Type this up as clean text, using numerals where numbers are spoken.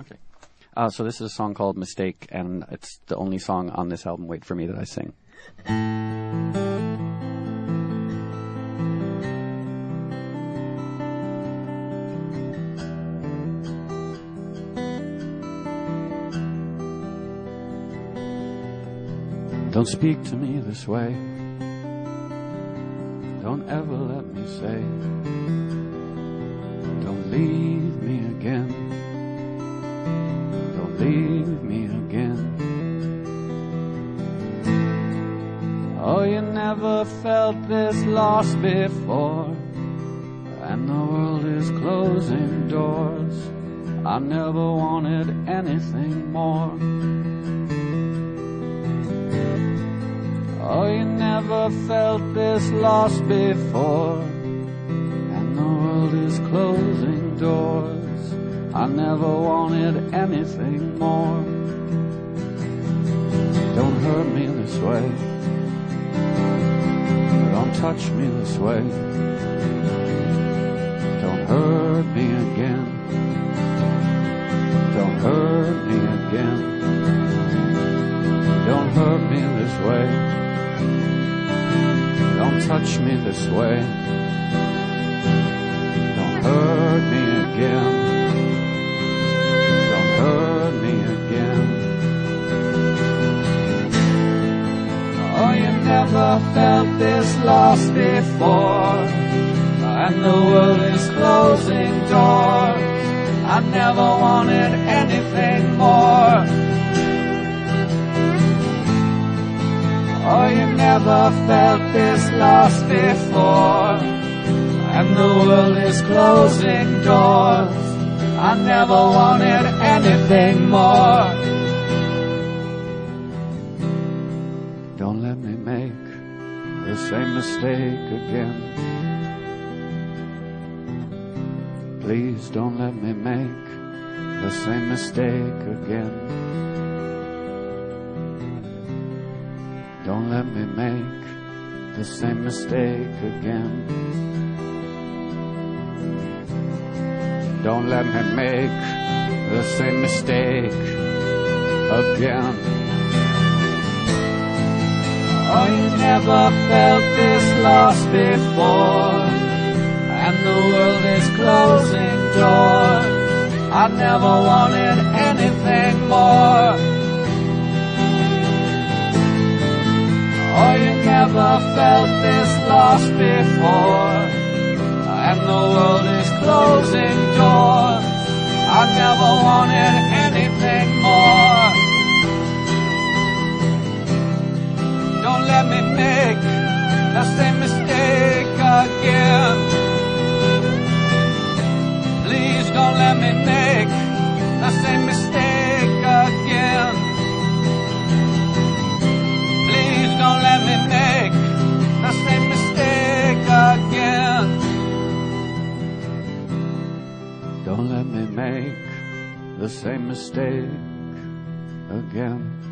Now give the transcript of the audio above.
Okay. So this is a song called Mistake, and it's the only song on this album, Wait For Me, that I sing. Don't speak to me this way. Don't ever let me say, don't leave me again. Don't leave me again. Oh, you never felt this lost before, and the world is closing doors. I never wanted anything more. Oh, you never felt this lost before, and the world is closing doors. I never wanted anything more. Don't hurt me this way. Don't touch me this way. Don't hurt me again. Don't hurt me again. Don't hurt me this way. Don't touch me this way. Don't hurt me again. Don't hurt me again. Oh, you never felt this lost before, and the world is closing doors. I never wanted anything more. Oh, you never felt this lost before, and the world is closing doors. I never wanted anything more. Don't let me make the same mistake again. Please don't let me make the same mistake again. Don't let me make the same mistake again. Don't let me make the same mistake again. Oh, you never felt this lost before, and the world is closing doors. I never wanted anything more. Oh, you never felt this lost before, and the world is closing doors. I never wanted anything more. Don't let me make the same mistake again. Please don't let me make the same mistake again. Please don't let me make the same mistake again. Don't let me make the same mistake again.